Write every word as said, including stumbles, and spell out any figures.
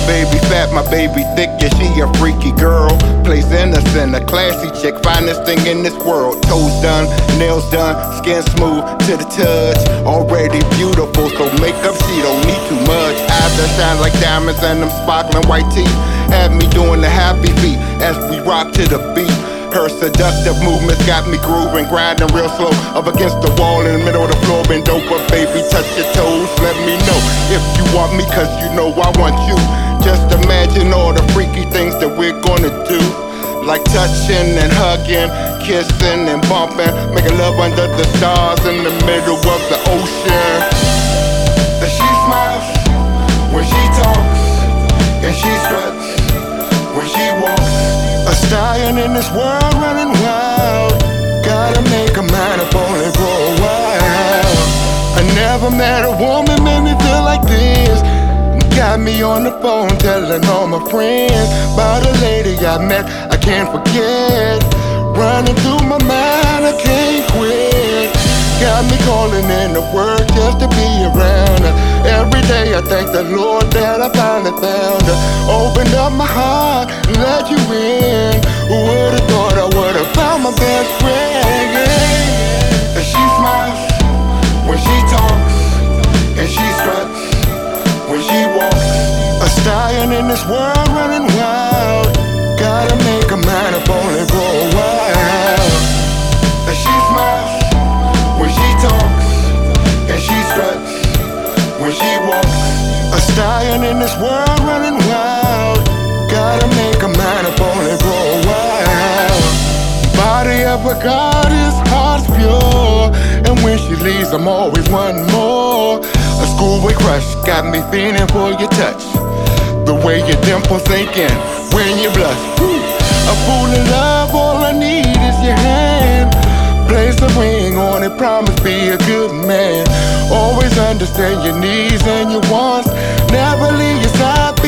baby fat, my baby thick, yeah, she a freaky girl. Plays innocent, a classy chick, finest thing in this world. Toes done, nails done, skin smooth to the touch. Already beautiful, so makeup she don't need too much. Eyes that shine like diamonds and them sparkling white teeth had me doing the happy feet as we rock to the beat. Her seductive movements got me grooving, grinding real slow up against the wall in the middle of the floor. Bend over, baby, touch your toes. Let me know if you want me, cause you know I want you. Just imagine all the freaky things that we're gonna do, like touching and hugging, kissing and bumping, making love under the stars in the middle of the ocean. And she smiles when she talks, and she struts when she walks. A stallion in this world running wild. Gotta make a mind up only for a while. I never met a woman made me feel like this. Got me on the phone telling all my friends about a lady I met I can't forget. Running through my mind, I can't quit. Got me calling in the work just to be around her. Every day I thank the Lord that I finally found her. Opened up my heart and let you in. Who would've thought I would've found my best friend? Yeah. And she smiles when she talks, and she struts when she walks. A stallion in this world running wild. Gotta make a mind up only for a while. And she smiles when she talks, and she struts when she walks. A stallion in this world running wild. Gotta make a mind up only for a while. Body of a goddess, heart's pure, and when she leaves I'm always wanting more. A schoolboy crush got me feeling for your touch. The way your dimples sink in when you blush. Woo. A fool in love, all I need is your hand. Place a ring on it, promise be a good man. Always understand your needs and your wants. Never leave your side.